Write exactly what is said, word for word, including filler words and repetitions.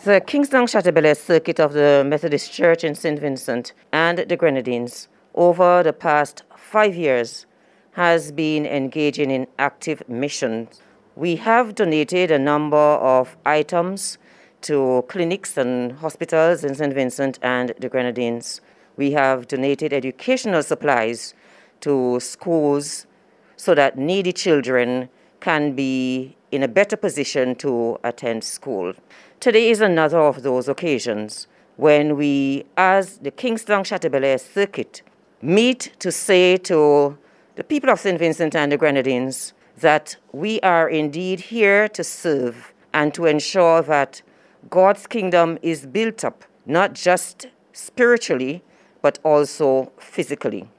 The Kingston Chateaubelair Circuit of the Methodist Church in Saint Vincent and the Grenadines over the past five years has been engaging in active missions. We have donated a number of items to clinics and hospitals in Saint Vincent and the Grenadines. We have donated educational supplies to schools so that needy children can be in a better position to attend school. Today is another of those occasions when we, as the Kingston Chateaubelair Circuit, meet to say to the people of Saint Vincent and the Grenadines that we are indeed here to serve and to ensure that God's kingdom is built up, not just spiritually, but also physically.